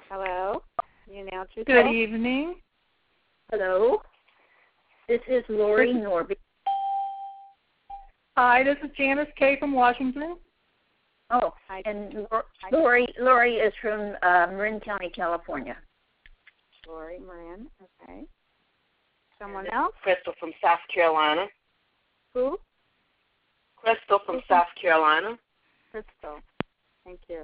Hello. You announce yourself. Good evening. Hello. This is Lori Norby. Hi, this is Janice Kay from Washington. Oh, Hi. and Lori is from Marin County, California. Lori Marin. Okay. Someone else? Crystal from South Carolina. Who? Crystal from South Carolina. Crystal. Thank you.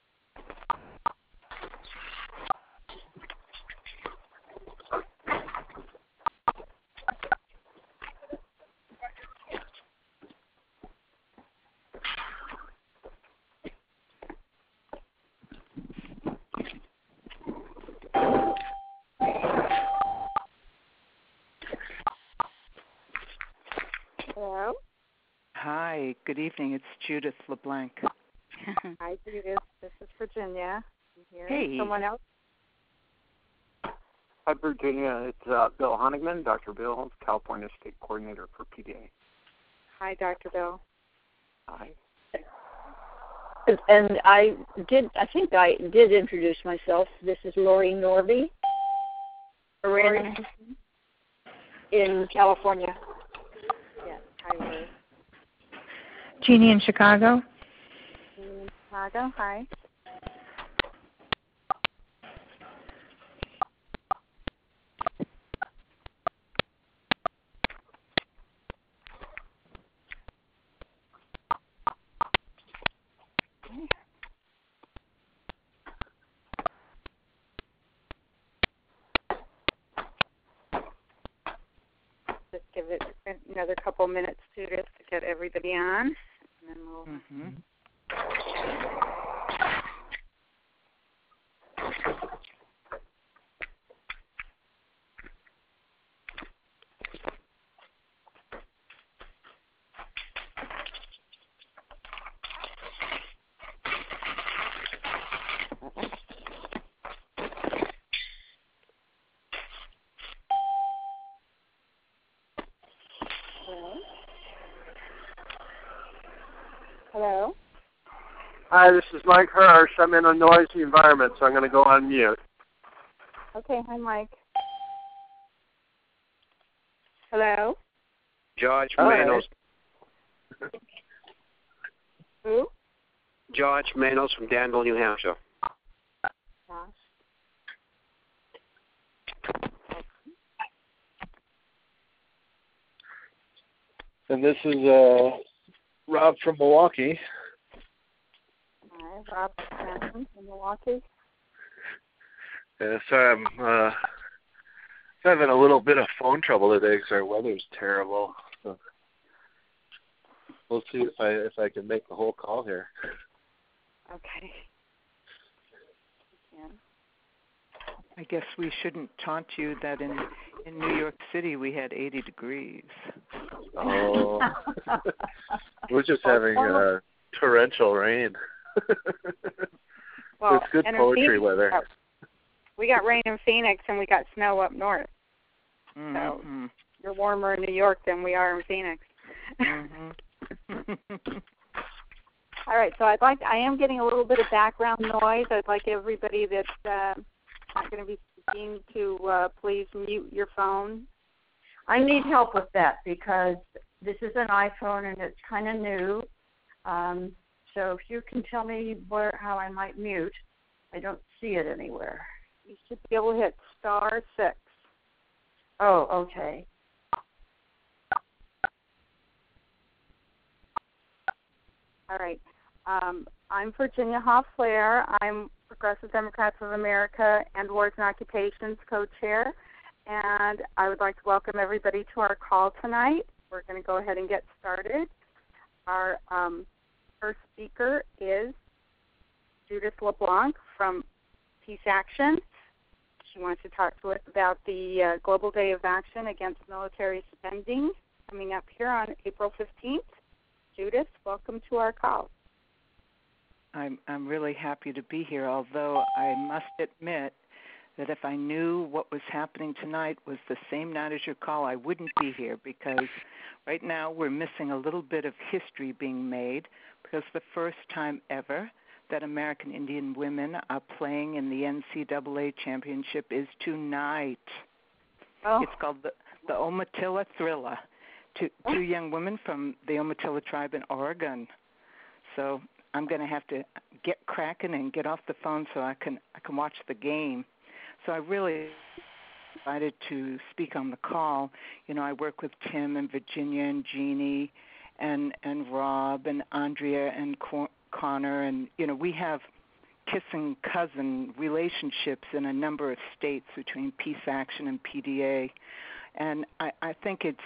Hello. Hi, good evening. It's Judith LeBlanc. Hi, Judith. This is Virginia. I'm here. Hey. Someone else? Hi, Virginia. It's Bill Honigman, Dr. Bill, California State Coordinator for PDA. Hi, Dr. Bill. Hi. And I think I did introduce myself. This is Lori Norby, Marin in California. Yes. Hi, Lori. Jeannie in Chicago. In Chicago. Hi. Just give it another couple minutes, Judith, to get everybody on, and then we'll. Hello. Hi, this is Mike Hirsch. I'm in a noisy environment, so I'm going to go on mute. Okay. Hi, Mike. Hello. George Hi. Manos. Who? George Manos from Danville, New Hampshire. Josh. And this is Rob from Milwaukee. Hi, Rob Johnson from Milwaukee. Sorry, I'm having a little bit of phone trouble today because our weather's terrible. So we'll see if I can make the whole call here. Okay. Yeah. I guess we shouldn't taunt you that in New York City we had 80 degrees. Oh, we're just having torrential rain. Well, it's good and in poetry Phoenix, weather. we got rain in Phoenix and we got snow up north. So you're warmer in New York than we are in Phoenix. All right, so I am getting a little bit of background noise. I'd like everybody that's not going to be speaking to please mute your phone. I need help with that because this is an iPhone and it's kind of new. So if you can tell me how I might mute, I don't see it anywhere. You should be able to hit *6. Oh, okay. All right. I'm Virginia Hoff-Flair. I'm Progressive Democrats of America and Wards and Occupations co-chair. And I would like to welcome everybody to our call tonight. We're going to go ahead and get started. Our first speaker is Judith LeBlanc from Peace Action. She wants to talk to us about the Global Day of Action Against Military Spending coming up here on April 15th. Judith, welcome to our call. I'm really happy to be here, although I must admit that if I knew what was happening tonight was the same night as your call, I wouldn't be here because right now we're missing a little bit of history being made because the first time ever that American Indian women are playing in the NCAA championship is tonight. Oh. It's called the Omatilla Thrilla. Two young women from the Omatilla tribe in Oregon. So I'm going to have to get cracking and get off the phone so I can watch the game. So I really excited to speak on the call. You know, I work with Tim and Virginia and Jeannie and Rob and Andrea and Connor, and you know, we have kissing cousin relationships in a number of states between Peace Action and PDA, and I think it's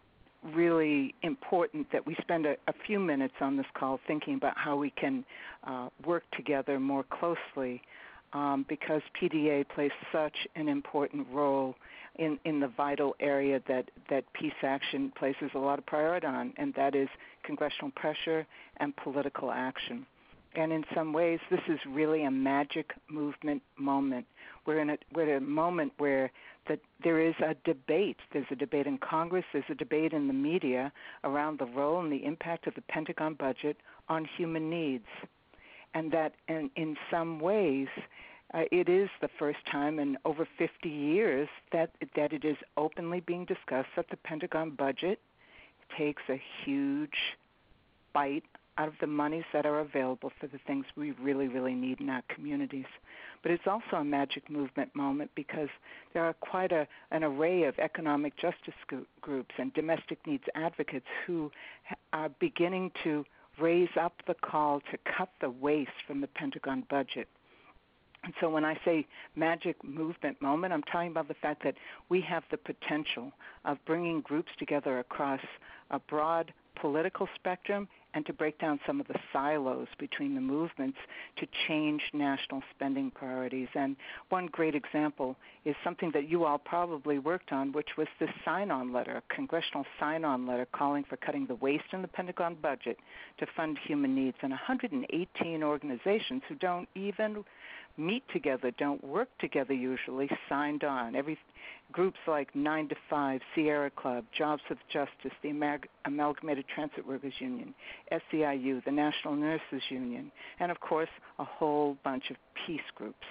really important that we spend a few minutes on this call thinking about how we can work together more closely, because PDA plays such an important role in the vital area that Peace Action places a lot of priority on, and that is congressional pressure and political action. And in some ways, this is really a magic movement moment. We're in a moment where there is a debate. There's a debate in Congress. There's a debate in the media around the role and the impact of the Pentagon budget on human needs. And that in some ways, it is the first time in over 50 years that it is openly being discussed that the Pentagon budget takes a huge bite out of the monies that are available for the things we really, really need in our communities. But it's also a magic movement moment because there are quite an array of economic justice groups and domestic needs advocates who are beginning to raise up the call to cut the waste from the Pentagon budget. And so when I say magic movement moment, I'm talking about the fact that we have the potential of bringing groups together across a broad political spectrum and to break down some of the silos between the movements to change national spending priorities. And one great example is something that you all probably worked on, which was this sign-on letter, a congressional sign-on letter calling for cutting the waste in the Pentagon budget to fund human needs. And 118 organizations who don't even meet together, don't work together usually, signed on. Groups like 9 to 5, Sierra Club, Jobs with Justice, the Amalgamated Transit Workers Union, SEIU, the National Nurses Union, and of course a whole bunch of peace groups.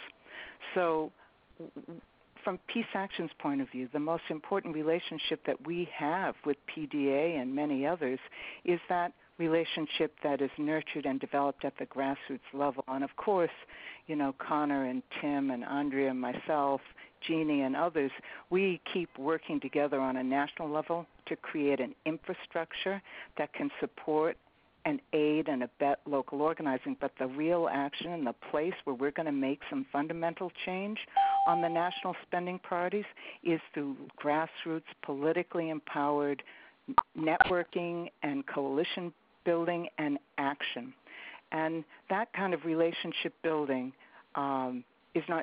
So from Peace Action's point of view, the most important relationship that we have with PDA and many others is that relationship that is nurtured and developed at the grassroots level. And of course, you know, Connor and Tim and Andrea and myself, Jeannie and others, we keep working together on a national level to create an infrastructure that can support and aid and abet local organizing. But the real action and the place where we're going to make some fundamental change on the national spending priorities is through grassroots, politically empowered networking and coalition building and action. And that kind of relationship building it's not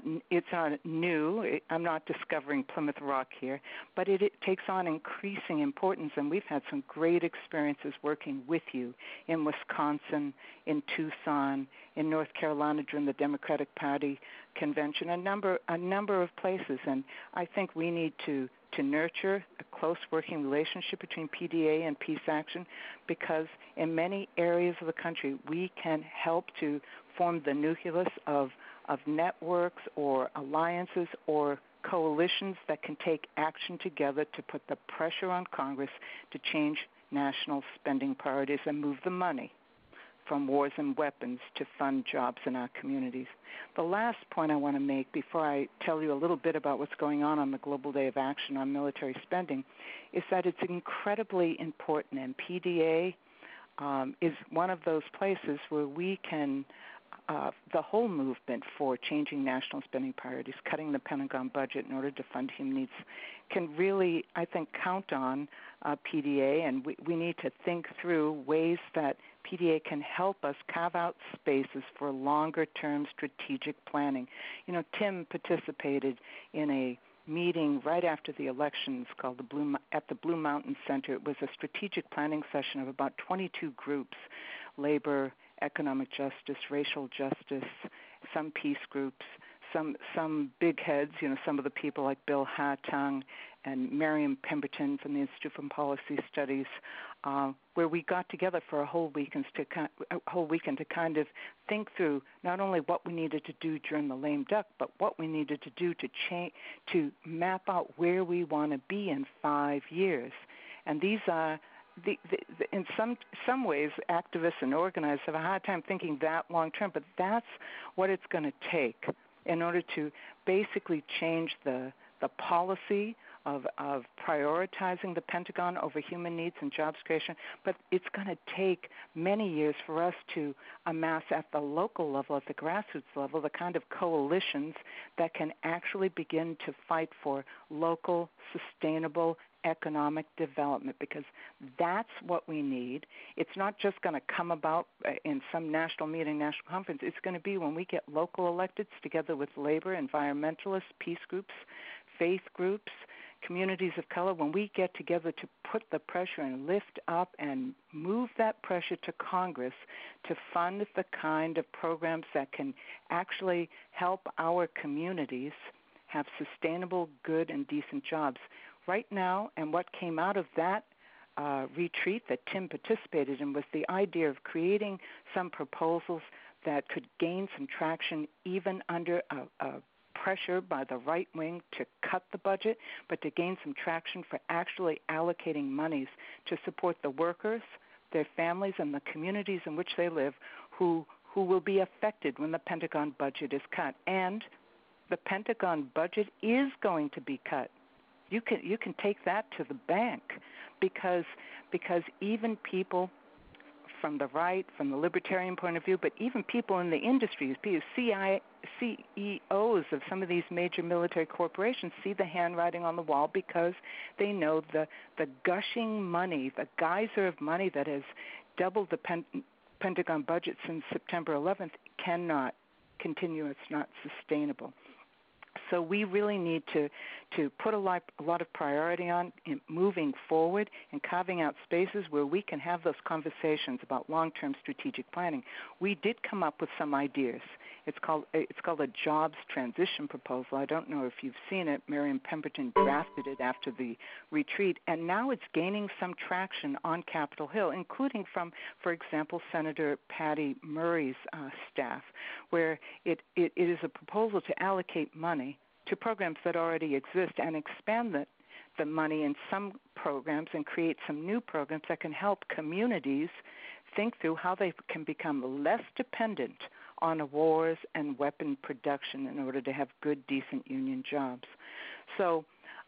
new. I'm not discovering Plymouth Rock here, but it takes on increasing importance, and we've had some great experiences working with you in Wisconsin, in Tucson, in North Carolina during the Democratic Party convention, a number of places. And I think we need to nurture a close working relationship between PDA and Peace Action, because in many areas of the country we can help to form the nucleus of networks or alliances or coalitions that can take action together to put the pressure on Congress to change national spending priorities and move the money from wars and weapons to fund jobs in our communities. The last point I want to make before I tell you a little bit about what's going on the Global Day of Action on military spending is that it's incredibly important, and PDA is one of those places where we can the whole movement for changing national spending priorities, cutting the Pentagon budget in order to fund human needs, can really, I think, count on PDA, and we need to think through ways that PDA can help us carve out spaces for longer-term strategic planning. You know, Tim participated in a meeting right after the elections called at the Blue Mountain Center. It was a strategic planning session of about 22 groups, labor, economic justice, racial justice, some peace groups, some big heads, some of the people like Bill Hattung and Miriam Pemberton from the Institute for Policy Studies, where we got together for a whole weekend to kind of think through not only what we needed to do during the lame duck, but what we needed to do to map out where we want to be in 5 years. And these are in some ways, activists and organizers have a hard time thinking that long term, but that's what it's going to take in order to basically change the policy of prioritizing the Pentagon over human needs and jobs creation. But it's going to take many years for us to amass at the local level, at the grassroots level, the kind of coalitions that can actually begin to fight for local, sustainable economic development, because that's what we need. It's not just going to come about in some national meeting, national conference. It's going to be when we get local electeds together with labor, environmentalists, peace groups, faith groups, communities of color, when we get together to put the pressure and lift up and move that pressure to Congress to fund the kind of programs that can actually help our communities have sustainable, good, and decent jobs. Right now, and what came out of that retreat that Tim participated in was the idea of creating some proposals that could gain some traction even under a pressure by the right wing to cut the budget, but to gain some traction for actually allocating monies to support the workers, their families, and the communities in which they live who will be affected when the Pentagon budget is cut. And the Pentagon budget is going to be cut. You can take that to the bank because even people from the right, from the libertarian point of view, but even people in the industries, CEOs of some of these major military corporations see the handwriting on the wall because they know the gushing money, the geyser of money that has doubled the Pentagon budget since September 11th cannot continue. It's not sustainable. So we really need to put a lot of priority on moving forward and carving out spaces where we can have those conversations about long-term strategic planning. We did come up with some ideas. It's called a jobs transition proposal. I don't know if you've seen it. Miriam Pemberton drafted it after the retreat, and now it's gaining some traction on Capitol Hill, including from, for example, Senator Patty Murray's staff, where it is a proposal to allocate money to programs that already exist and expand the money in some programs and create some new programs that can help communities think through how they can become less dependent on wars and weapon production in order to have good, decent union jobs. So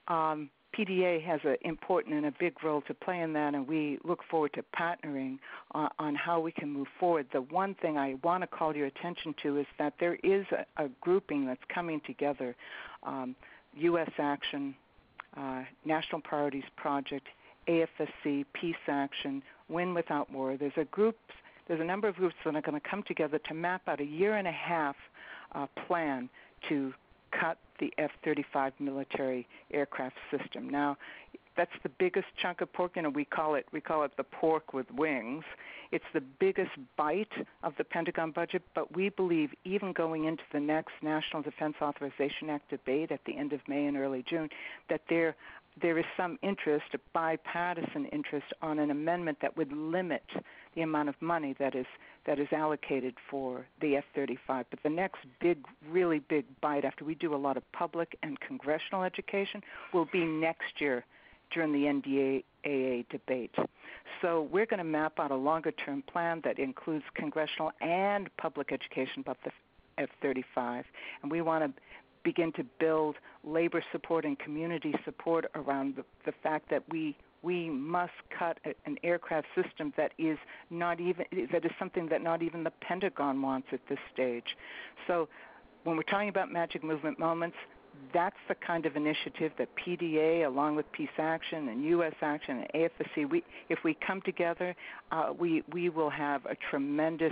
PDA has an important and a big role to play in that, and we look forward to partnering on how we can move forward. The one thing I want to call your attention to is that there is a grouping that's coming together, U.S. Action, National Priorities Project, AFSC, Peace Action, Win Without War. There's a number of groups that are going to come together to map out a year-and-a-half plan to cut the F-35 military aircraft system. Now, that's the biggest chunk of pork. We call it the pork with wings. It's the biggest bite of the Pentagon budget, but we believe even going into the next National Defense Authorization Act debate at the end of May and early June, that there is some interest, a bipartisan interest, on an amendment that would limit the amount of money that is allocated for the F-35. But the next really big bite, after we do a lot of public and congressional education, will be next year during the NDAA debate. So we're going to map out a longer-term plan that includes congressional and public education about the F-35, and we want to begin to build labor support and community support around the fact that we must cut an aircraft system that is something that not even the Pentagon wants at this stage. So when we're talking about Magic Movement Moments, that's the kind of initiative that PDA, along with Peace Action and U.S. Action and AFSC, if we come together, we will have a tremendous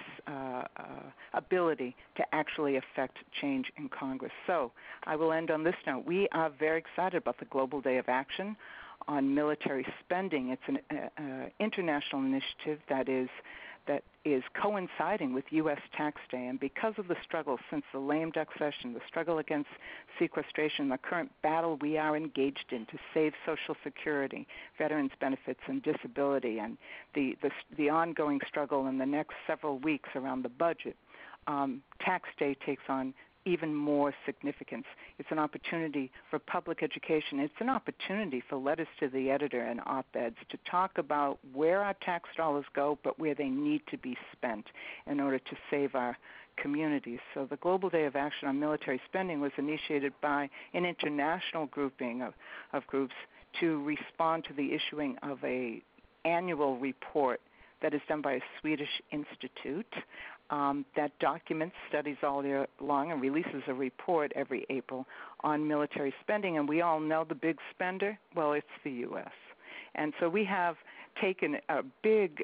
ability to actually affect change in Congress. So I will end on this note. We are very excited about the Global Day of Action on military spending. It's an international initiative that that is coinciding with U.S. Tax Day. And because of the struggle since the lame duck session, the struggle against sequestration, the current battle we are engaged in to save Social Security, veterans benefits, and disability, and the ongoing struggle in the next several weeks around the budget, Tax Day takes on even more significance. It's an opportunity for public education. It's an opportunity for letters to the editor and op-eds to talk about where our tax dollars go, but where they need to be spent in order to save our communities. So the Global Day of Action on Military Spending was initiated by an international grouping of groups to respond to the issuing of an annual report that is done by a Swedish institute that documents studies all year long and releases a report every April on military spending. And we all know the big spender. Well, it's the U.S. And so we have taken a big,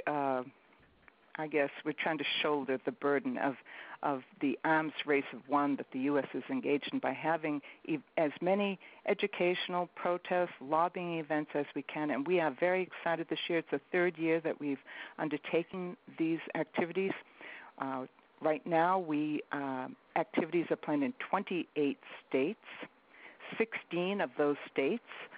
I guess we're trying to shoulder the burden of the arms race of one that the U.S. is engaged in by having as many educational, protests, lobbying events as we can. And we are very excited this year. It's the third year that we've undertaken these activities. Right now, activities are planned in 28 states. 16 of those states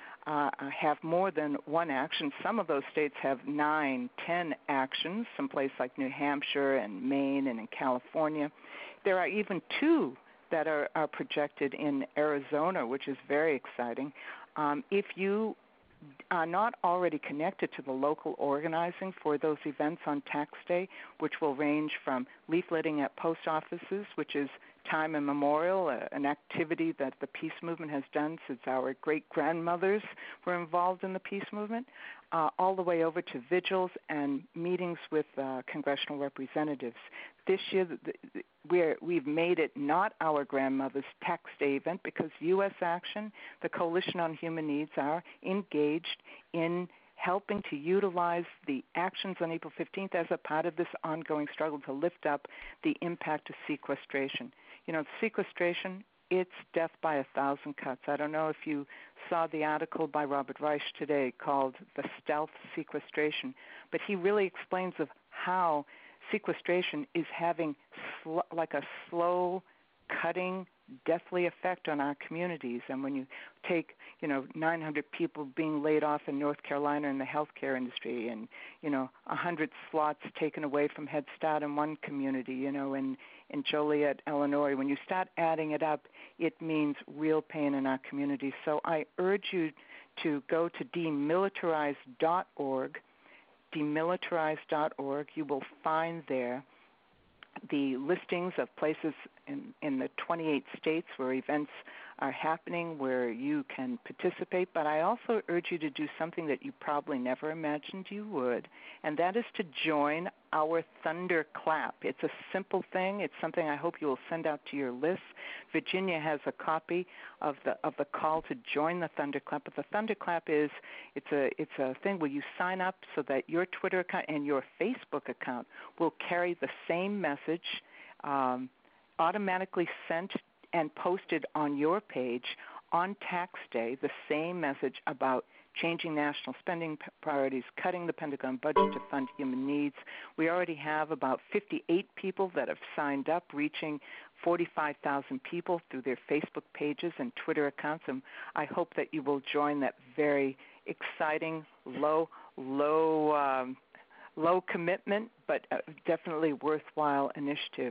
have more than one action. Some of those states have 9, 10 actions, someplace like New Hampshire and Maine and in California. There are even 2 that are projected in Arizona, which is very exciting. If you are not already connected to the local organizing for those events on Tax Day, which will range from leafleting at post offices, which is time immemorial, an activity that the peace movement has done since our great-grandmothers were involved in the peace movement, all the way over to vigils and meetings with congressional representatives. This year, we've made it not our grandmother's Tax Day event because U.S. Action, the Coalition on Human Needs, are engaged in helping to utilize the actions on April 15th as a part of this ongoing struggle to lift up the impact of sequestration. You know, sequestration, it's death by 1,000 cuts. I don't know if you saw the article by Robert Reich today called The Stealth Sequestration, but he really explains of how sequestration is having like a slow, cutting, deathly effect on our communities. And when you take, 900 people being laid off in North Carolina in the healthcare industry and, 100 slots taken away from Head Start in one community, in Joliet, Illinois, when you start adding it up, it means real pain in our communities. So I urge you to go to demilitarize.org, demilitarize.org. You will find there the listings of places in the 28 states where events are happening where you can participate, but I also urge you to do something that you probably never imagined you would, and that is to join our Thunderclap. It's a simple thing. It's something I hope you will send out to your list. Virginia has a copy of the call to join the Thunderclap, but the Thunderclap is it's a thing where you sign up so that your Twitter account and your Facebook account will carry the same message automatically sent and posted on your page on Tax Day, the same message about changing national spending priorities, cutting the Pentagon budget to fund human needs. We already have about 58 people that have signed up, reaching 45,000 people through their Facebook pages and Twitter accounts, and I hope that you will join that very exciting, low commitment, but definitely worthwhile initiative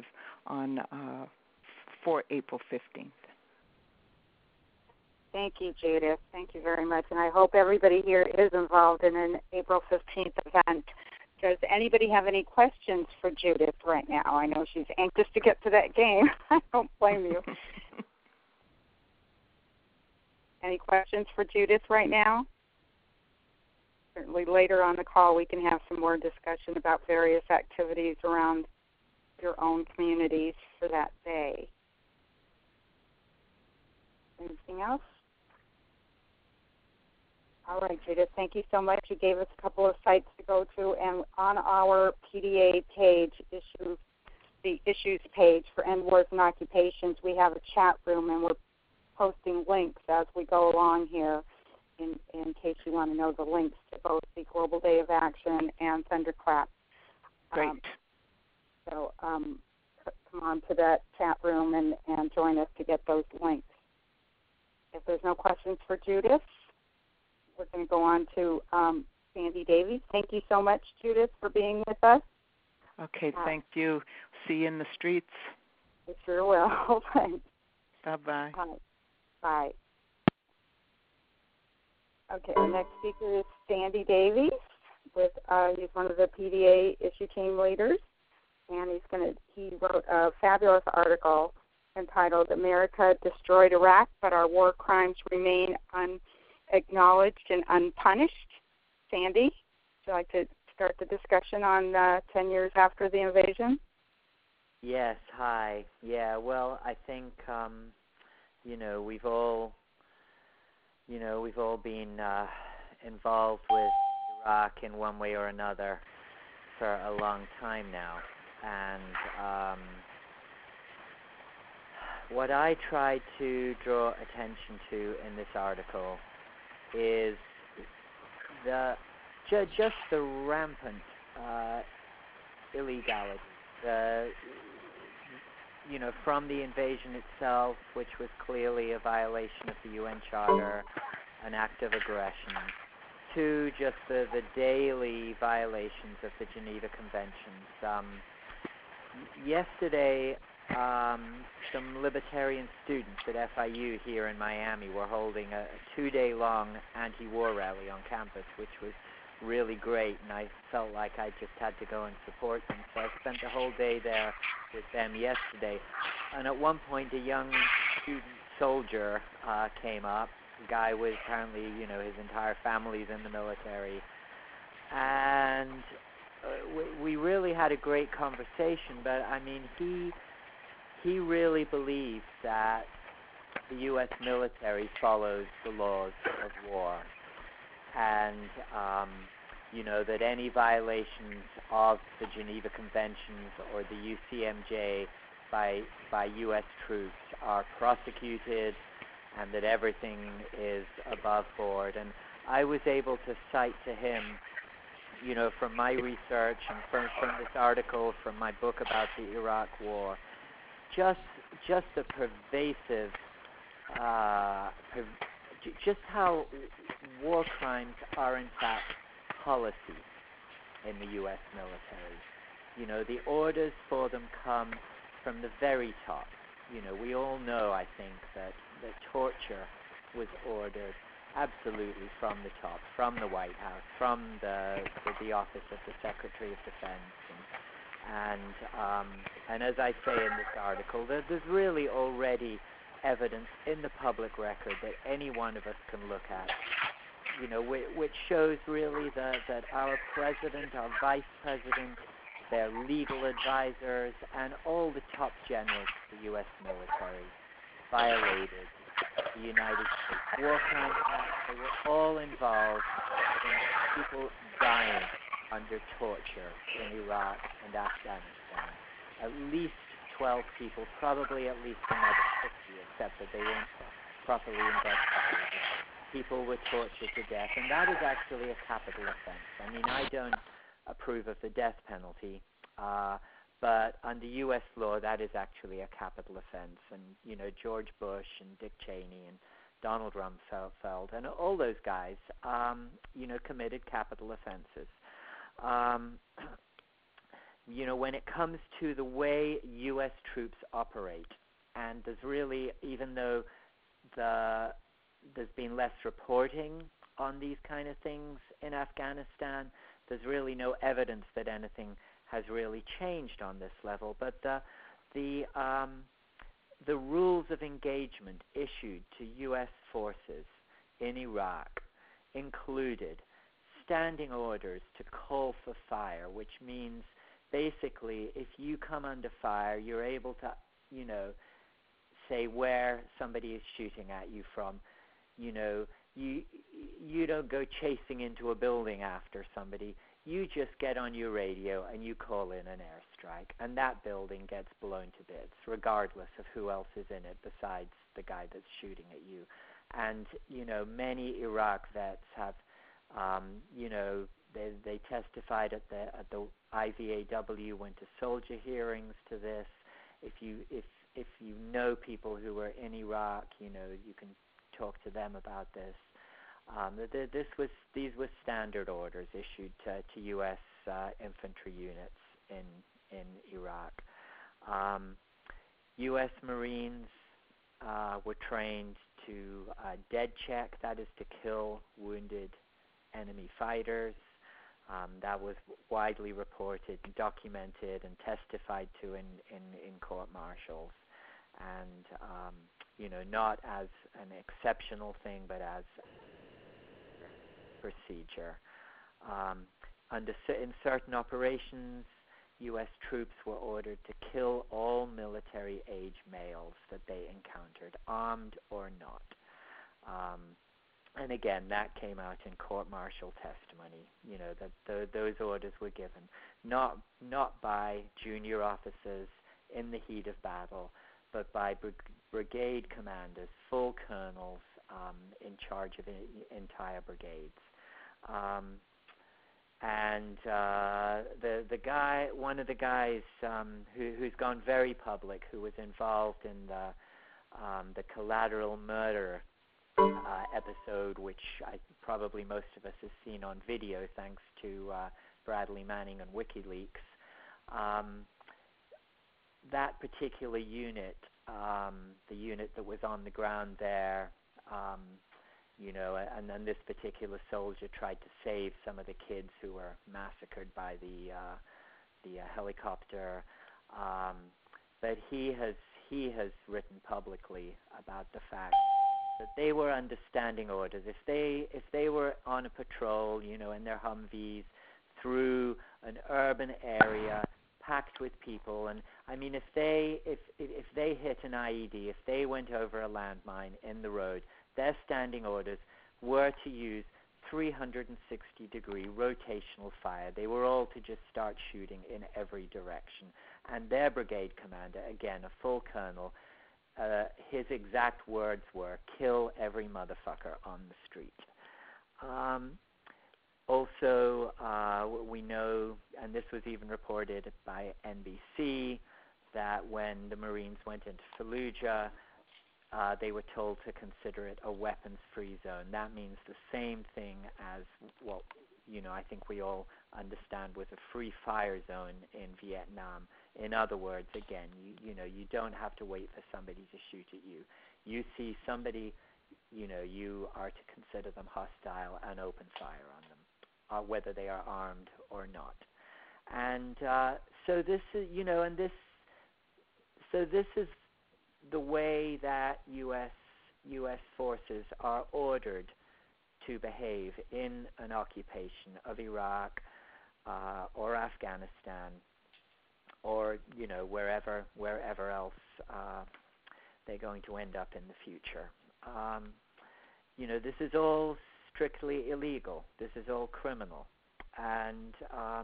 for April 15th. Thank you, Judith. Thank you very much. And I hope everybody here is involved in an April 15th event. Does anybody have any questions for Judith right now? I know she's anxious to get to that game. I don't blame you. Any questions for Judith right now? Certainly later on the call we can have some more discussion about various activities around your own communities for that day. Anything else? All right, Judith, thank you so much. You gave us a couple of sites to go to, and on our PDA page, the issues page for End Wars and Occupations, we have a chat room, and we're posting links as we go along here in case you want to know the links to both the Global Day of Action and Thunderclap. Great. So come on to that chat room and join us to get those links. If there's no questions for Judith, we're going to go on to Sandy Davies. Thank you so much, Judith, for being with us. Okay, thank you. See you in the streets. I sure will. Thanks. Bye-bye. Bye. Okay, our next speaker is Sandy Davies. He's one of the PDA issue team leaders, and he wrote a fabulous article entitled "America Destroyed Iraq, but Our War Crimes Remain Unacknowledged and Unpunished." Sandy, would you like to start the discussion on 10 years after the invasion? Yes, hi. Yeah, well, I think we've all been involved with Iraq in one way or another for a long time now. And what I tried to draw attention to in this article is just the rampant illegality, from the invasion itself, which was clearly a violation of the UN Charter, an act of aggression, to just the daily violations of the Geneva Conventions. Yesterday, some libertarian students at FIU here in Miami were holding a 2-day-long anti-war rally on campus, which was really great, and I felt like I just had to go and support them. So I spent the whole day there with them yesterday. And at one point, a young student soldier came up, a guy with apparently, his entire family's in the military. And we really had a great conversation, but I mean, he really believes that the U.S. military follows the laws of war, and that any violations of the Geneva Conventions or the UCMJ by U.S. troops are prosecuted, and that everything is above board. And I was able to cite to him, from my research and from this article, from my book about the Iraq War, just the pervasive, just how war crimes are in fact policy in the U.S. military. The orders for them come from the very top. We all know, I think, that torture was ordered absolutely from the top, from the White House, from the Office of the Secretary of Defense. And as I say in this article, there's really already evidence in the public record that any one of us can look at, which shows really that our president, our vice president, their legal advisors, and all the top generals of the U.S. military violated the United States War Crimes Act. They were all involved in people dying under torture in Iraq and Afghanistan. At least 12 people, probably at least another 50, except that they weren't properly investigated. People were tortured to death, and that is actually a capital offense. I mean, I don't approve of the death penalty, but under U.S. law, that is actually a capital offense. And, George Bush and Dick Cheney and Donald Rumsfeld and all those guys, committed capital offenses. When it comes to the way U.S. troops operate, and there's really, even though there's been less reporting on these kind of things in Afghanistan, there's really no evidence that anything has really changed on this level. But the rules of engagement issued to U.S. forces in Iraq included standing orders to call for fire, which means basically if you come under fire, you're able to, say where somebody is shooting at you from. You don't go chasing into a building after somebody. You just get on your radio and you call in an airstrike, and that building gets blown to bits, regardless of who else is in it besides the guy that's shooting at you. And, many Iraq vets have, They testified at the IVAW, went to soldier hearings to this. If you know people who were in Iraq, you can talk to them about this. These were standard orders issued to U.S. infantry units in Iraq. U.S. Marines were trained to dead check, that is to kill wounded enemy fighters. That was widely reported, documented, and testified to in court-martials. And, not as an exceptional thing, but as procedure. In certain operations, U.S. troops were ordered to kill all military-age males that they encountered, armed or not. And again, that came out in court-martial testimony. That those orders were given not by junior officers in the heat of battle, but by brigade commanders, full colonels in charge of entire brigades. And the guy, one of the guys who's gone very public, who was involved in the collateral murder episode, which probably most of us have seen on video, thanks to Bradley Manning and WikiLeaks. That particular unit, the unit that was on the ground there, and then this particular soldier tried to save some of the kids who were massacred by the helicopter. But he has written publicly about the fact that they were understanding orders. If they were on a patrol, in their Humvees through an urban area packed with people, and I mean, if they hit an IED, if they went over a landmine in the road, their standing orders were to use 360-degree rotational fire. They were all to just start shooting in every direction. And their brigade commander, again, a full colonel, his exact words were, "Kill every motherfucker on the street." Also, we know, and this was even reported by NBC, that when the Marines went into Fallujah, they were told to consider it a weapons-free zone. That means the same thing as what I think we all understand was a free fire zone in Vietnam. In other words, again, you don't have to wait for somebody to shoot at you. You see somebody, you are to consider them hostile and open fire on them, whether they are armed or not. And so this is, this is the way that U.S. forces are ordered to behave in an occupation of Iraq or Afghanistan, or wherever else they're going to end up in the future. This is all strictly illegal. This is all criminal, and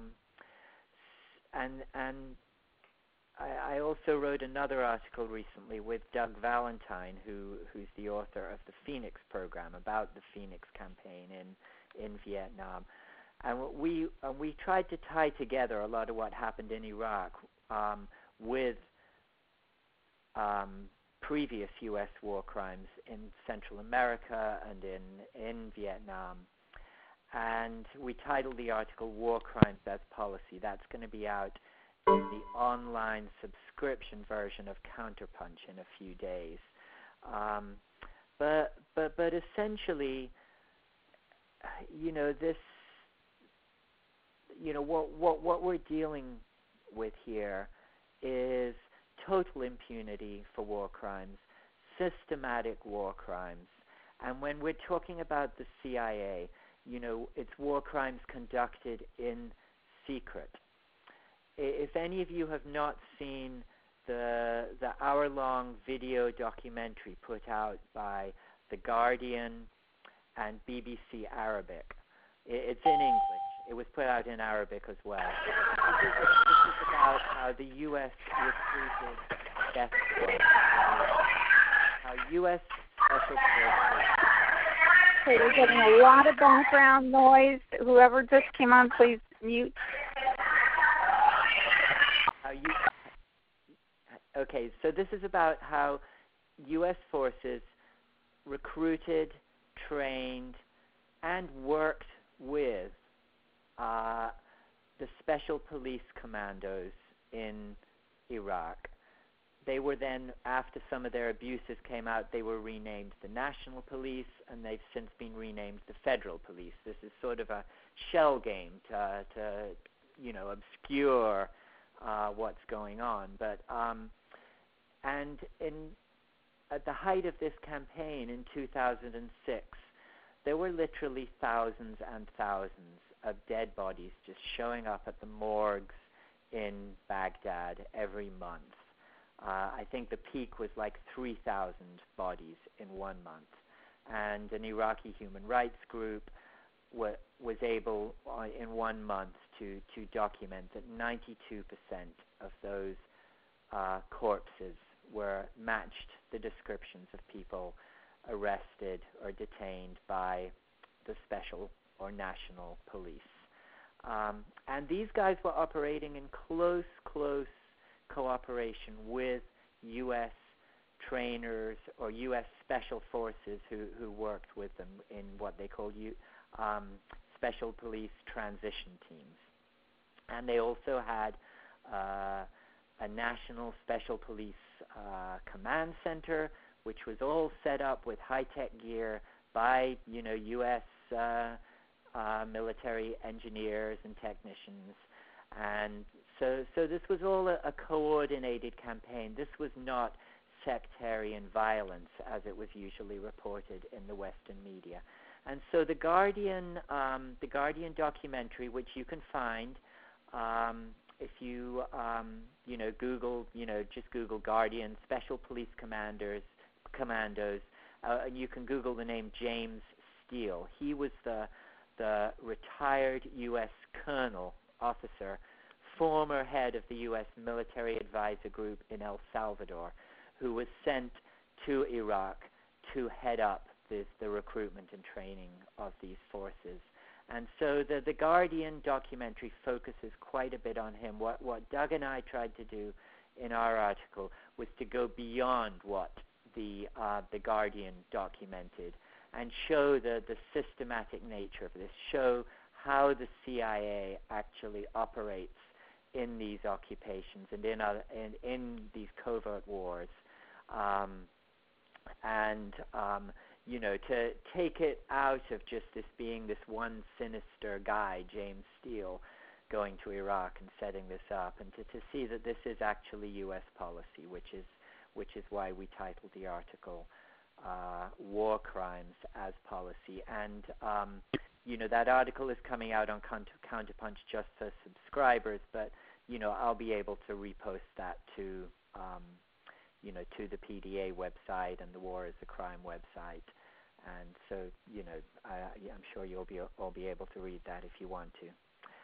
I also wrote another article recently with Doug Valentine, who's the author of the Phoenix program, about the Phoenix campaign in Vietnam. And we tried to tie together a lot of what happened in Iraq with previous U.S. war crimes in Central America and in Vietnam. And we titled the article "War Crimes as Policy." That's going to be out in the online subscription version of Counterpunch in a few days. But essentially, this, what we're dealing with here is total impunity for war crimes, systematic war crimes. And when we're talking about the CIA, it's war crimes conducted in secret. If any of you have not seen the hour-long video documentary put out by The Guardian and BBC Arabic, it's in English. It was put out in Arabic as well. This is about how the U.S. recruited death squad, how U.S. special forces Okay, we're getting a lot of background noise. Whoever just came on, please mute. Okay, so this is about how U.S. forces recruited, trained, and worked with the Special Police Commandos in Iraq. They were then, after some of their abuses came out, they were renamed the National Police, and they've since been renamed the Federal Police. This is sort of a shell game to obscure what's going on. But and at the height of this campaign in 2006, there were literally thousands and thousands of dead bodies just showing up at the morgues in Baghdad every month. I think the peak was like 3,000 bodies in 1 month. And an Iraqi human rights group was able in 1 month to document that 92% of those corpses matched the descriptions of people arrested or detained by the Special or National Police. And these guys were operating in close cooperation with U.S. trainers or U.S. special forces who worked with them in what they called Special Police Transition Teams. And they also had a National Special Police Command Center, which was all set up with high-tech gear by U.S. Military engineers and technicians. And so this was all a coordinated campaign. This was not sectarian violence as it was usually reported in the Western media. And so the Guardian documentary, which you can find if you just Google Guardian Special Police Commandos. You can Google the name James Steele. He was the retired U.S. colonel officer, former head of the U.S. Military Advisor Group in El Salvador, who was sent to Iraq to head up the recruitment and training of these forces. And so the Guardian documentary focuses quite a bit on him. What Doug and I tried to do in our article was to go beyond what the Guardian documented and show the systematic nature of this, show how the CIA actually operates in these occupations and in these covert wars, to take it out of just this being this one sinister guy, James Steele, going to Iraq and setting this up, and to see that this is actually U.S. policy, which is why we titled the article War Crimes as Policy. And that article is coming out on Counterpunch just for subscribers, but I'll be able to repost that to the PDA website and the War is a Crime website. And so I'm sure you'll all be able to read that if you want to.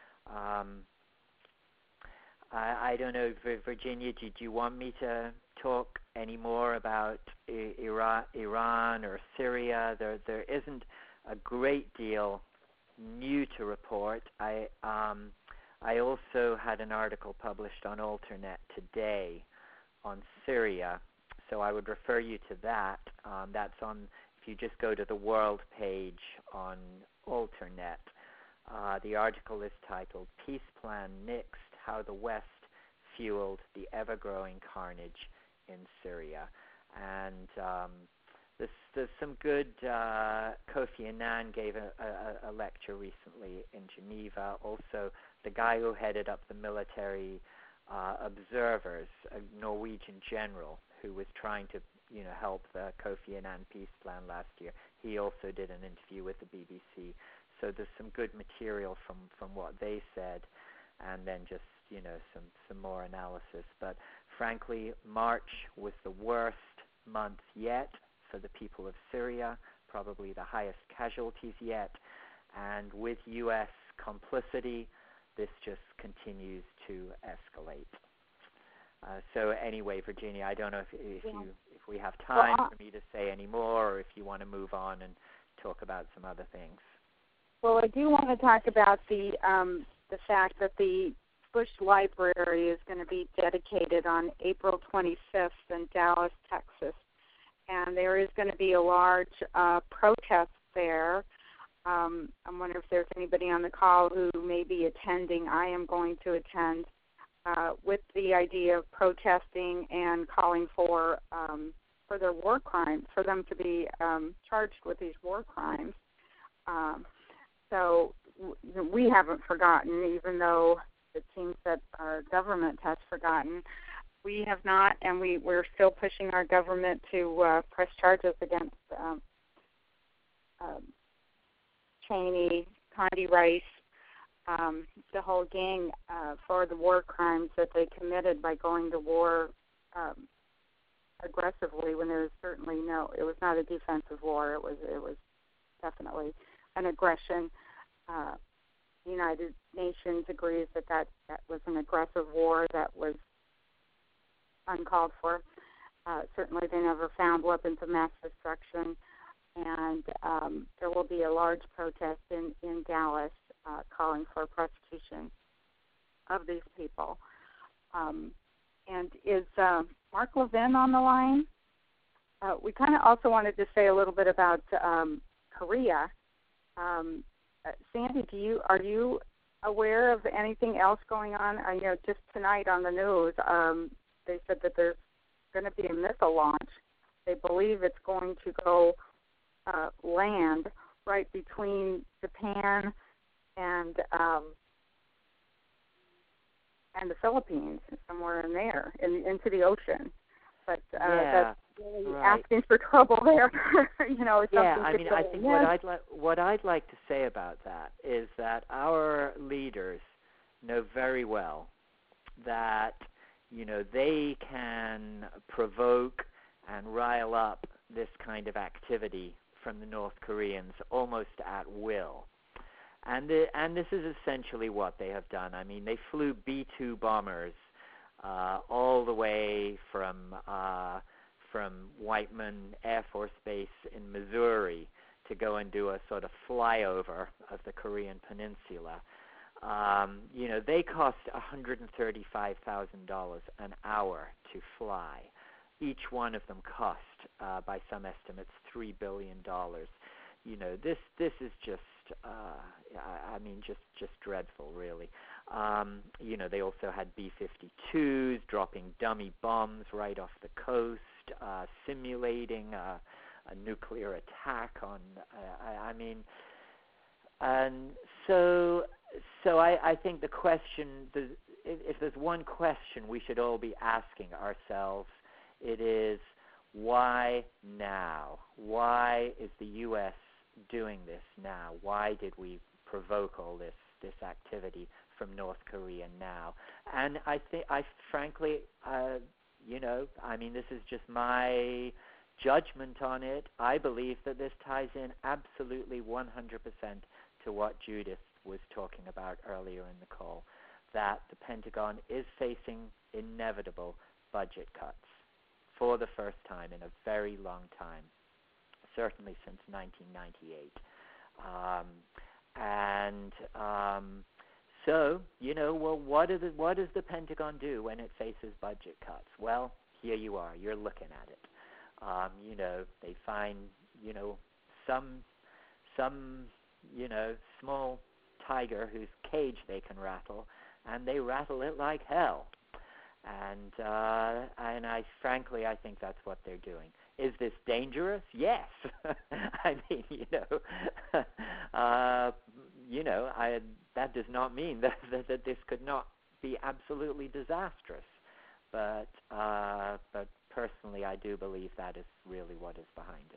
I don't know, Virginia, do you want me to talk any more about Iran or Syria? There isn't a great deal new to report. I also had an article published on Alternet today on Syria, so I would refer you to that. That's on, if you just go to the World page on Alternet. The article is titled Peace Plan Nixed, How the West Fueled the Ever-Growing Carnage in Syria. And there's some good, Kofi Annan gave a lecture recently in Geneva. Also, the guy who headed up the military observers, a Norwegian general who was trying to help the Kofi Annan peace plan last year, he also did an interview with the BBC. So there's some good material from what they said, and then just some more analysis. But frankly, March was the worst month yet for the people of Syria, probably the highest casualties yet, and with U.S. complicity, this just continues to escalate. So anyway, Virginia, I don't know if we have time for me to say any more, or if you want to move on and talk about some other things. Well, I do want to talk about the fact that the Bush Library is going to be dedicated on April 25th in Dallas, Texas, and there is going to be a large protest there. I'm wondering if there's anybody on the call who may be attending. I am going to attend with the idea of protesting and calling for their war crimes, for them to be charged with these war crimes. So we haven't forgotten, even though it seems that our government has forgotten. We have not, and we're still pushing our government to press charges against Cheney, Condi Rice, the whole gang for the war crimes that they committed by going to war aggressively when there was certainly it was not a defensive war. It was definitely an aggression. The United Nations agrees that was an aggressive war that was uncalled for. Certainly they never found weapons of mass destruction, and there will be a large protest in Dallas calling for prosecution of these people. And is Mark Levin on the line? We kind of also wanted to say a little bit about Korea. Sandy, are you aware of anything else going on? I know just tonight on the news, they said that there's going to be a missile launch. They believe it's going to go land right between Japan and the Philippines, somewhere in there, into the ocean. But that's really asking for trouble there. I think what I'd like to say about that is that our leaders know very well that they can provoke and rile up this kind of activity from the North Koreans almost at will. And this is essentially what they have done. I mean, they flew B-2 bombers all the way from Whiteman Air Force Base in Missouri to go and do a sort of flyover of the Korean Peninsula. They cost $135,000 an hour to fly. Each one of them cost, by some estimates, $3 billion. This is just, just dreadful, really. They also had B-52s dropping dummy bombs right off the coast, simulating a nuclear attack on. And so I think the question, if there's one question we should all be asking ourselves, it is, why now? Why is the U.S. doing this now? Why did we provoke all this activity from North Korea now? And I frankly, this is just my judgment on it. I believe that this ties in absolutely 100% to what Judith was talking about earlier in the call, that the Pentagon is facing inevitable budget cuts for the first time in a very long time, certainly since 1998. What does the Pentagon do when it faces budget cuts? Well, here you are. You're looking at it. They find, some small tiger whose cage they can rattle, and they rattle it like hell. And I think that's what they're doing. Is this dangerous? Yes. That does not mean that this could not be absolutely disastrous. But personally, I do believe that is really what is behind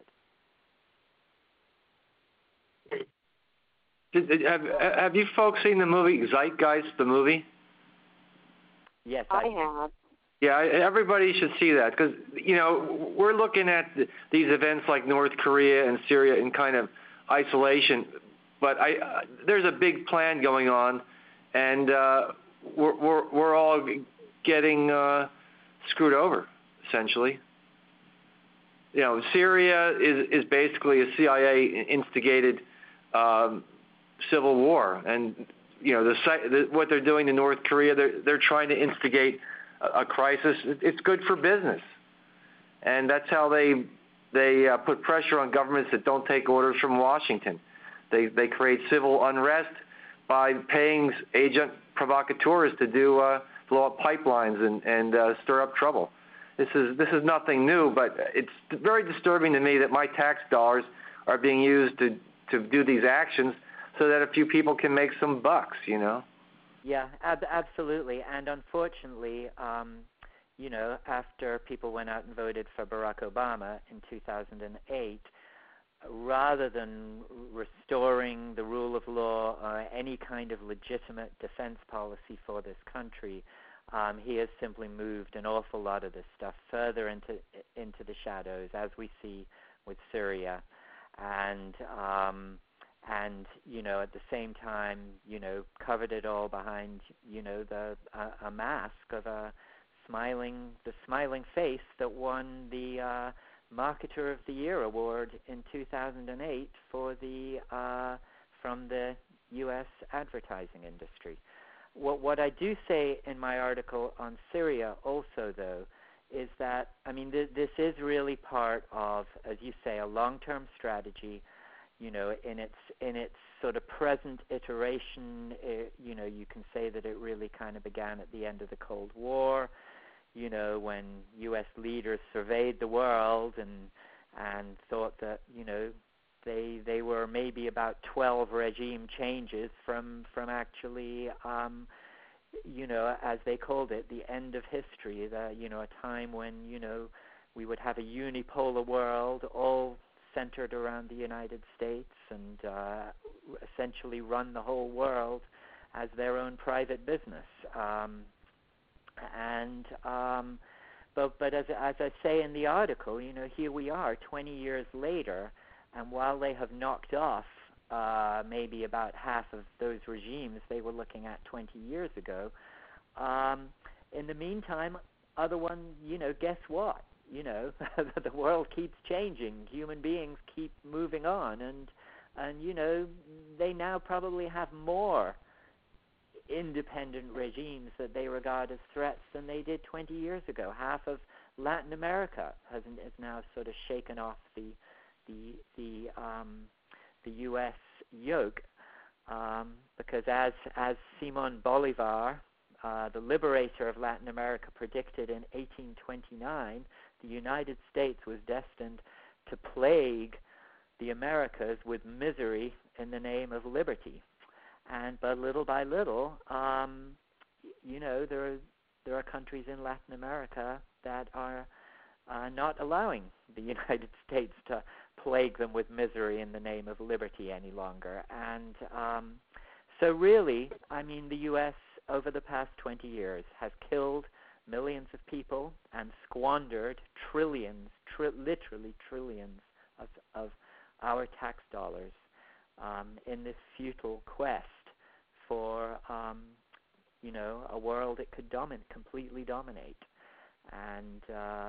it. Have you folks seen the movie Zeitgeist, the movie? Yes, I have. Yeah, everybody should see that because, we're looking at these events like North Korea and Syria in kind of isolation, but there's a big plan going on, and we're all getting screwed over, essentially. Syria is basically a CIA instigated civil war, and what they're doing to North Korea, they're trying to instigate a crisis. It's good for business, and that's how they put pressure on governments that don't take orders from Washington. They create civil unrest by paying agent provocateurs to blow up pipelines and stir up trouble. This is nothing new, but it's very disturbing to me that my tax dollars are being used to do these actions so that a few people can make some bucks, Yeah, absolutely. And unfortunately, after people went out and voted for Barack Obama in 2008, rather than restoring the rule of law or any kind of legitimate defense policy for this country, he has simply moved an awful lot of this stuff further into the shadows, as we see with Syria, and at the same time, covered it all behind a mask of the smiling face that won the Marketer of the Year award in 2008 from the U.S. advertising industry. What I do say in my article on Syria also, though, is that, this is really part of, as you say, a long-term strategy. In its sort of present iteration, you can say that it really kind of began at the end of the Cold War, when U.S. leaders surveyed the world and thought that, they were maybe about 12 regime changes from actually, as they called it, the end of history, a time when, we would have a unipolar world, all centered around the United States, and essentially run the whole world as their own private business. But as I say in the article, here we are 20 years later, and while they have knocked off maybe about half of those regimes they were looking at 20 years ago, in the meantime, other ones, guess what? The world keeps changing. Human beings keep moving on, and they now probably have more independent regimes that they regard as threats than they did 20 years ago. Half of Latin America has now sort of shaken off the U.S. yoke, because as Simón Bolívar, the liberator of Latin America, predicted in 1829, the United States was destined to plague the Americas with misery in the name of liberty. But little by little, there are countries in Latin America that are not allowing the United States to plague them with misery in the name of liberty any longer. And so really, the U.S. over the past 20 years has killed millions of people and squandered trillions, literally trillions of our tax dollars in this futile quest for, a world it could completely dominate. And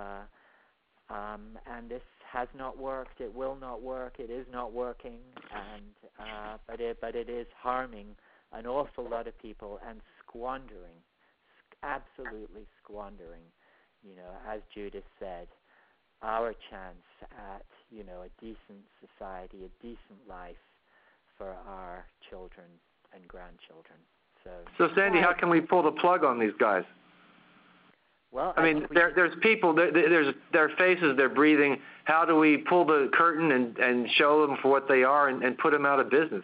this has not worked. It will not work. It is not working. And but it is harming an awful lot of people and squandering, absolutely squandering, as Judith said, our chance at, a decent society, a decent life for our children and grandchildren. So Sandy, how can we pull the plug on these guys? Well, there's people, there's their faces, they're breathing. How do we pull the curtain and show them for what they are and put them out of business?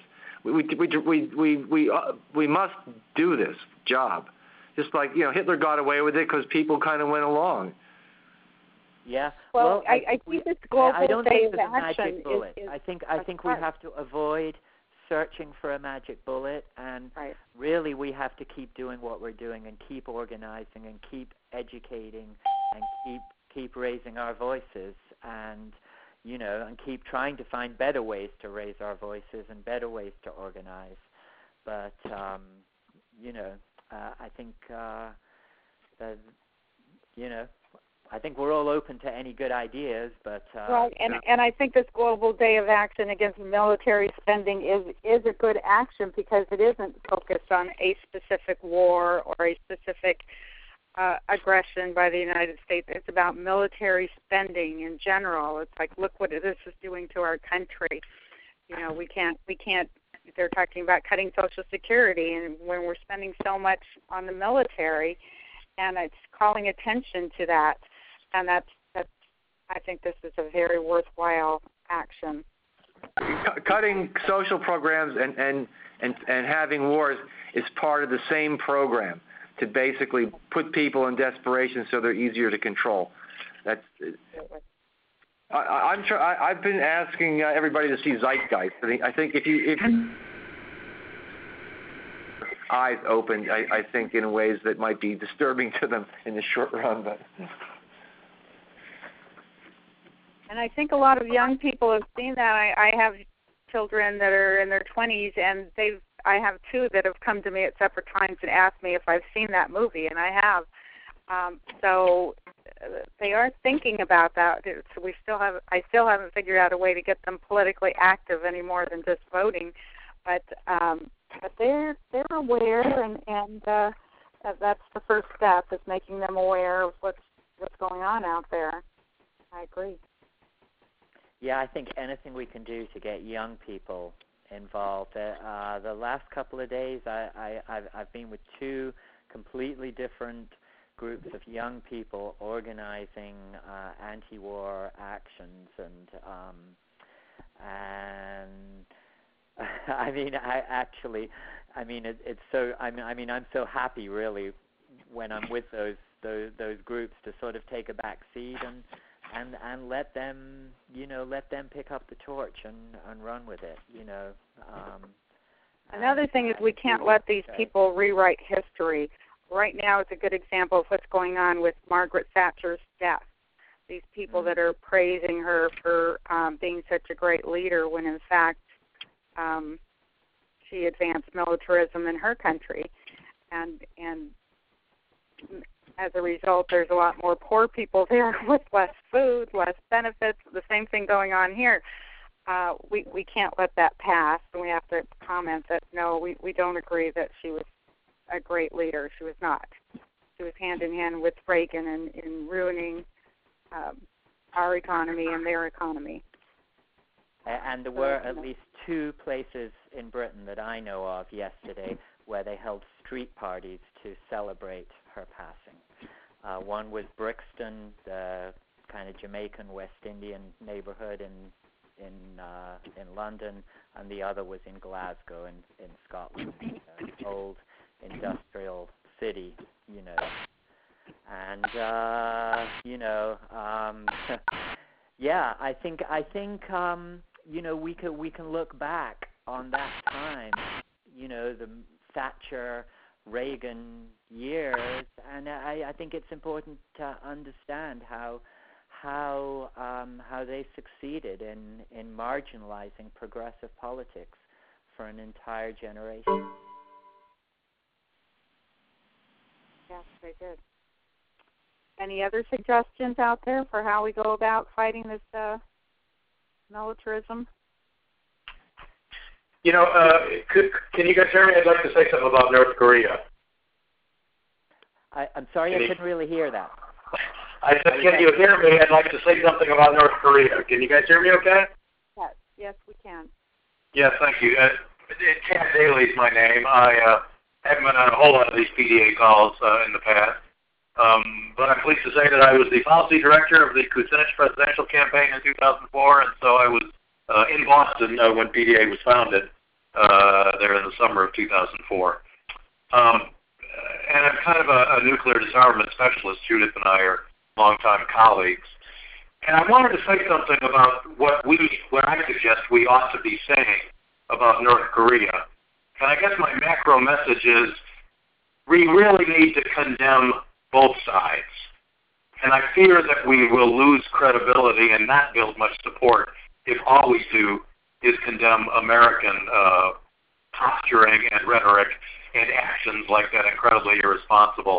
We must do this job. Just like Hitler got away with it because people kind of went along. Yeah. Well, I think this global I don't day think of there's a action magic bullet. is I think we have to avoid searching for a magic bullet, and really we have to keep doing what we're doing and keep organizing and keep educating and keep raising our voices and and keep trying to find better ways to raise our voices and better ways to organize. But I think that I think we're all open to any good ideas, but right. And I think this Global Day of Action against military spending is a good action because it isn't focused on a specific war or a specific aggression by the United States. It's about military spending in general. It's like, look what this is doing to our country. You know, we can't. They're talking about cutting Social Security, and when we're spending so much on the military, and it's calling attention to that. And that's I think this is a very worthwhile action. Cutting social programs and having wars is part of the same program to basically put people in desperation so they're easier to control. That's. I've been asking everybody to see Zeitgeist. I think if eyes open, I think in ways that might be disturbing to them in the short run, but. And I think a lot of young people have seen that. I have children that are in their 20s, and I have two that have come to me at separate times and asked me if I've seen that movie, and I have. So they are thinking about that. So I still haven't figured out a way to get them politically active any more than just voting, but they're aware, and that's the first step, is making them aware of what's going on out there. I agree. Yeah, I think anything we can do to get young people involved. The last couple of days, I've been with two completely different groups of young people organizing anti-war actions, and I mean, it's so. I'm so happy, really, when I'm with those groups to sort of take a back seat and let them pick up the torch and run with it, Another thing is we can't let these people rewrite history. Right now it's a good example of what's going on with Margaret Thatcher's death. These people that are praising her for being such a great leader when in fact she advanced militarism in her country. And as a result, there's a lot more poor people there with less food, less benefits, the same thing going on here. We can't let that pass, and we have to comment that, no, we don't agree that she was a great leader. She was not. She was hand-in-hand with Reagan in ruining our economy and their economy. And there were at least two places in Britain that I know of yesterday where they held street parties to celebrate her passing. One was Brixton, the kind of Jamaican West Indian neighborhood in London, and the other was in Glasgow in Scotland, an old industrial city, And yeah, I think we can look back on that time, the Thatcher, Reagan years, and I think it's important to understand how they succeeded in marginalizing progressive politics for an entire generation. Yes, they did. Any other suggestions out there for how we go about fighting this militarism? Can you guys hear me? I'd like to say something about North Korea. I'm sorry, I couldn't really hear that. I said, can you hear me? I'd like to say something about North Korea. Can you guys hear me okay? Yes, we can. Yes, thank you. Ken Daly is my name. I haven't been on a whole lot of these PDA calls in the past. But I'm pleased to say that I was the policy director of the Kucinich presidential campaign in 2004, and so I was in Boston when PDA was founded there in the summer of 2004. And I'm kind of a nuclear disarmament specialist. Judith and I are longtime colleagues. And I wanted to say something about what I suggest we ought to be saying about North Korea. And I guess my macro message is we really need to condemn both sides. And I fear that we will lose credibility and not build much support if all we do is condemn American posturing and rhetoric and actions like that incredibly irresponsible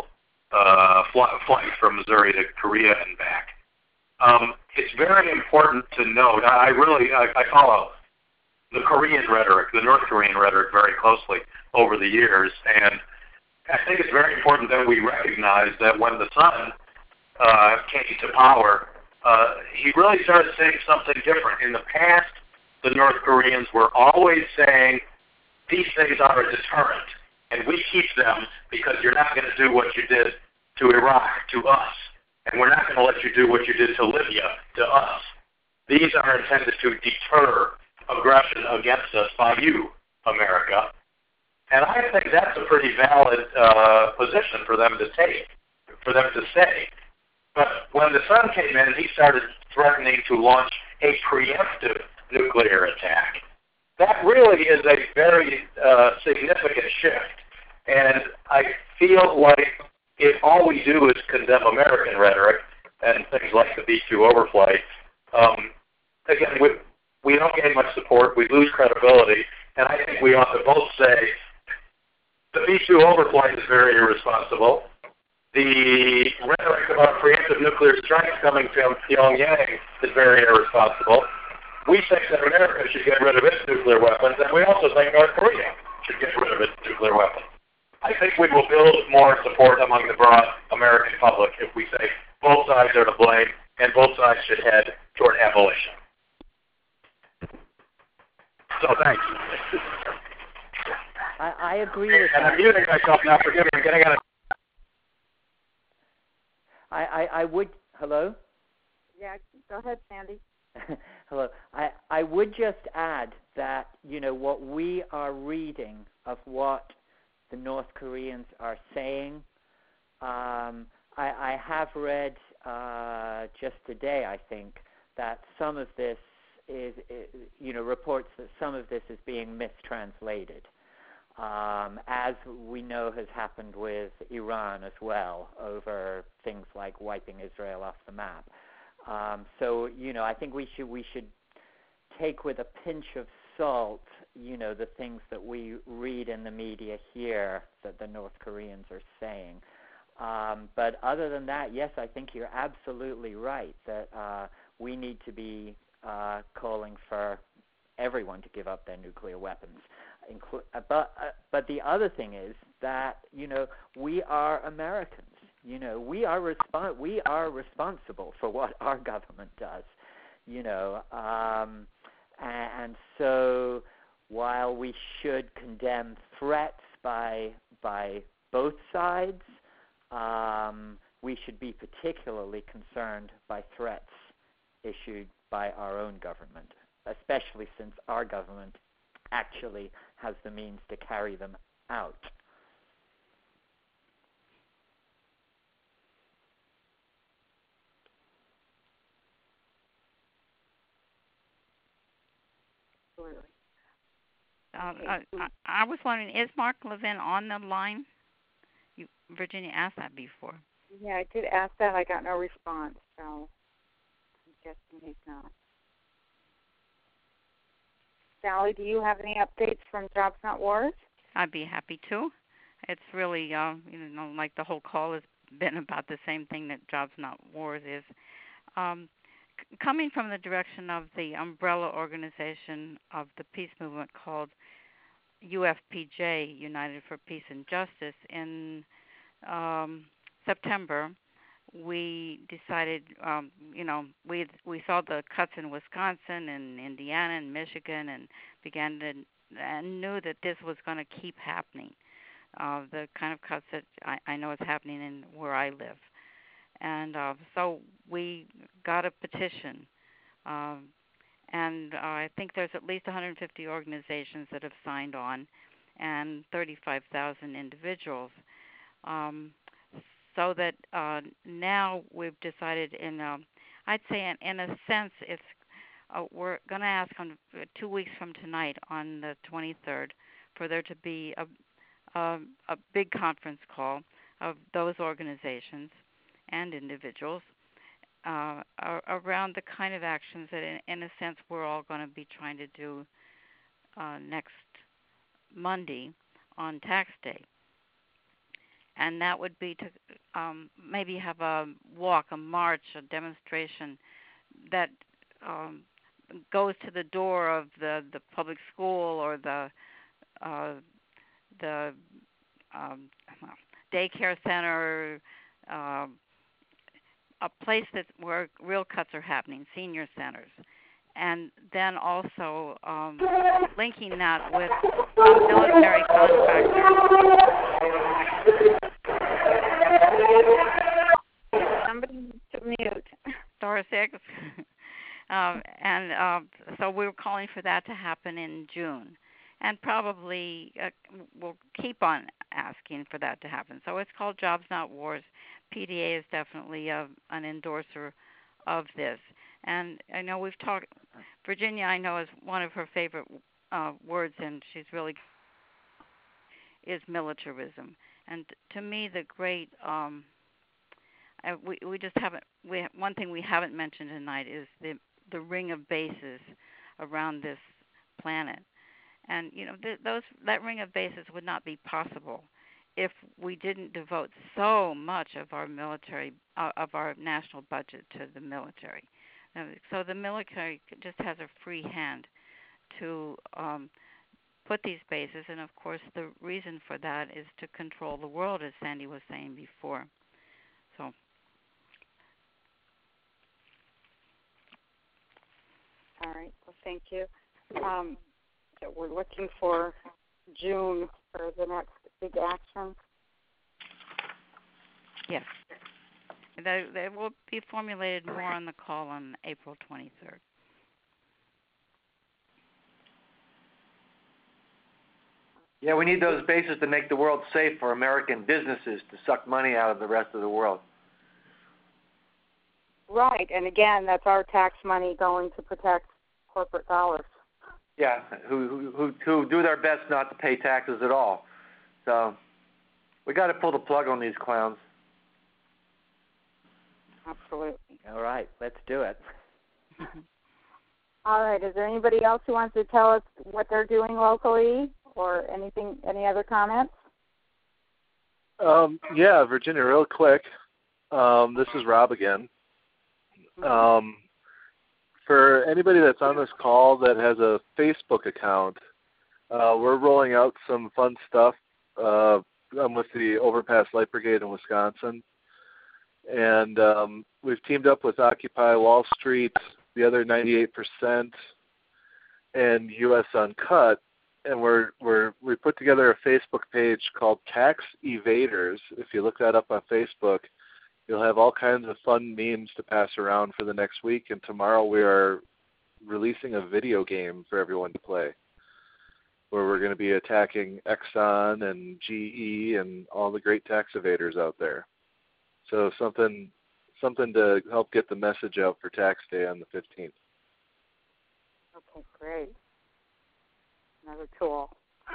flights from Missouri to Korea and back. It's very important to note. I follow the Korean rhetoric, the North Korean rhetoric, very closely over the years, and I think it's very important that we recognize that when the son came to power, he really started saying something different. In the past, the North Koreans were always saying, these things are a deterrent, and we keep them because you're not going to do what you did to Iraq, to us, and we're not going to let you do what you did to Libya, to us. These are intended to deter aggression against us by you, America. And I think that's a pretty valid position for them to take, for them to say. But when the son came in, he started threatening to launch a preemptive nuclear attack. That really is a very significant shift. And I feel like if all we do is condemn American rhetoric and things like the B-2 overflight, again, we don't gain much support. We lose credibility. And I think we ought to both say the B-2 overflight is very irresponsible. The rhetoric about preemptive nuclear strikes coming from Pyongyang is very irresponsible. We think that America should get rid of its nuclear weapons, and we also think North Korea should get rid of its nuclear weapons. I think we will build more support among the broad American public if we say both sides are to blame and both sides should head toward abolition. So thanks. I agree with and that. I'm muting myself now. Forgive me. I'm getting out of... I would... Hello? Yeah, go ahead, Sandy. Hello. I would just add that, what we are reading of what the North Koreans are saying, I have read just today, I think, that some of this is, reports that some of this is being mistranslated, as we know has happened with Iran as well, over things like wiping Israel off the map. So, I think we should take with a pinch of salt, the things that we read in the media here that the North Koreans are saying. But other than that, yes, I think you're absolutely right that we need to be calling for everyone to give up their nuclear weapons. But the other thing is that, we are Americans. We are responsible for what our government does. And so while we should condemn threats by both sides, we should be particularly concerned by threats issued by our own government, especially since our government actually has the means to carry them out. I was wondering, is Mark Levin on the line? Virginia asked that before. Yeah, I did ask that. I got no response, so I'm guessing he's not. Sally, do you have any updates from Jobs Not Wars? I'd be happy to. It's really, like the whole call has been about the same thing that Jobs Not Wars is. Coming from the direction of the umbrella organization of the peace movement called UFPJ, United for Peace and Justice, in September, we decided, we saw the cuts in Wisconsin and Indiana and Michigan and knew that this was going to keep happening, the kind of cuts that I know is happening in where I live. And so we got a petition, and I think there's at least 150 organizations that have signed on and 35,000 individuals. So that now we've decided I'd say in a sense, it's we're going to ask on 2 weeks from tonight on the 23rd for there to be a big conference call of those organizations and individuals around the kind of actions that, in a sense, we're all going to be trying to do next Monday on Tax Day. and that would be to maybe have a walk, a march, a demonstration that goes to the door of the public school or the daycare center, a place where real cuts are happening, senior centers, and then also linking that with military contractors. Somebody to mute. Star 6. So we were calling for that to happen in June. And probably we'll keep on asking for that to happen. So it's called Jobs Not Wars. PDA is definitely an endorser of this. And I know we've talked, Virginia I know is one of her favorite words, and she's really, is militarism. And to me the great, we just haven't, one thing we haven't mentioned tonight is the ring of bases around this planet. And that ring of bases would not be possible if we didn't devote so much of our military, of our national budget to the military. So the military just has a free hand to put these bases, and of course the reason for that is to control the world, as Sandy was saying before. So. All right. Well, thank you. We're looking for June for the next big action. Yes. They will be formulated more on the call on April 23rd. Yeah, we need those bases to make the world safe for American businesses to suck money out of the rest of the world. Right, and again, that's our tax money going to protect corporate dollars. Yeah, who do their best not to pay taxes at all. So we got to pull the plug on these clowns. Absolutely. All right, let's do it. All right, is there anybody else who wants to tell us what they're doing locally or anything? Any other comments? Yeah, Virginia, real quick. This is Rob again. For anybody that's on this call that has a Facebook account, we're rolling out some fun stuff. I'm with the Overpass Light Brigade in Wisconsin. And we've teamed up with Occupy Wall Street, the other 98%, and US Uncut. And we put together a Facebook page called Tax Evaders. If you look that up on Facebook, you'll have all kinds of fun memes to pass around for the next week. And tomorrow we are releasing a video game for everyone to play, where we're going to be attacking Exxon and GE and all the great tax evaders out there. So something to help get the message out for Tax Day on the 15th. Okay, great. Another tool.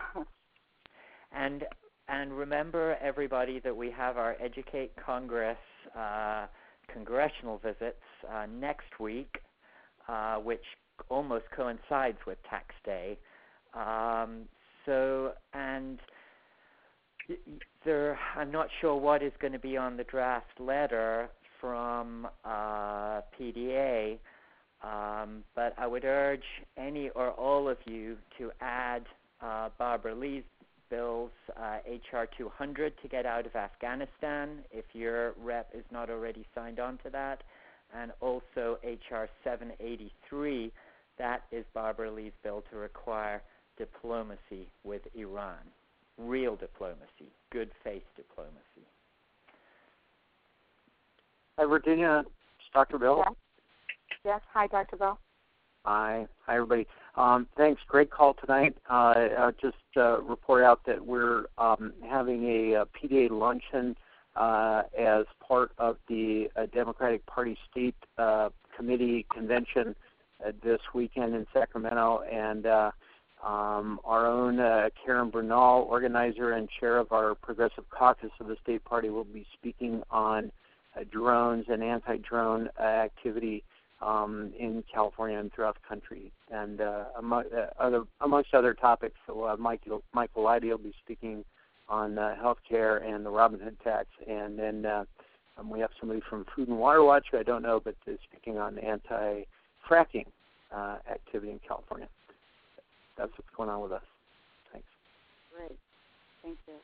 And remember, everybody, that we have our Educate Congress congressional visits next week, which almost coincides with Tax Day. I'm not sure what is going to be on the draft letter from PDA, but I would urge any or all of you to add Barbara Lee's bills, H.R. 200 to get out of Afghanistan, if your rep is not already signed on to that, and also H.R. 783, that is Barbara Lee's bill to require diplomacy with Iran. Real diplomacy, good faith diplomacy. Hi, Virginia. It's Dr. Bill. Yes. Hi, Dr. Bill. Hi, everybody. Thanks. Great call tonight. I'll just report out that we're having a PDA luncheon as part of the Democratic Party State Committee convention this weekend in Sacramento, and our own Karen Bernal, organizer and chair of our Progressive Caucus of the State Party, will be speaking on drones and anti-drone activity in California and throughout the country, and amongst other topics. So Michael Leidy will be speaking on healthcare and the Robin Hood tax, and then we have somebody from Food and Water Watch, who I don't know, but is speaking on anti-fracking activity in California. That's what's going on with us. Thanks. Great. Thank you.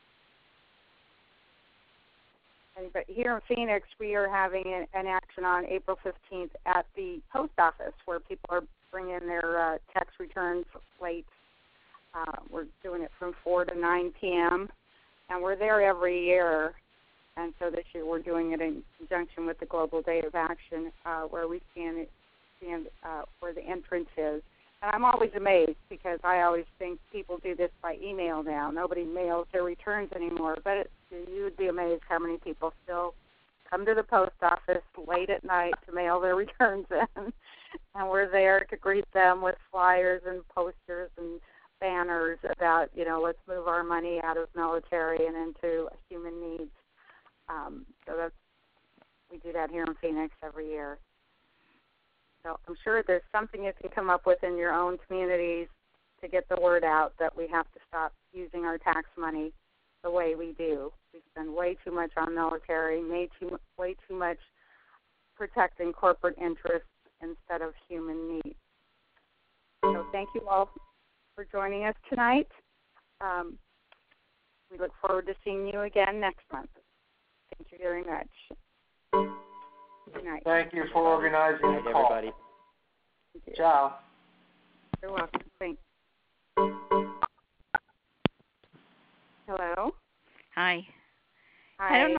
But here in Phoenix, we are having an action on April 15th at the post office where people are bringing their tax returns late. We're doing it from 4 to 9 p.m., and we're there every year. And so this year we're doing it in conjunction with the Global Day of Action where we stand where the entrance is. And I'm always amazed because I always think people do this by email now. Nobody mails their returns anymore. But you would be amazed how many people still come to the post office late at night to mail their returns in. And we're there to greet them with flyers and posters and banners about, let's move our money out of military and into human needs. So we do that here in Phoenix every year. So I'm sure there's something you can come up with in your own communities to get the word out that we have to stop using our tax money the way we do. We spend way too much on military, way too much protecting corporate interests instead of human needs. So thank you all for joining us tonight. We look forward to seeing you again next month. Thank you very much. Good night. Thank you for organizing the call. Everybody. Ciao. You're welcome. Thanks. Hello. Hi. Hi. I don't know.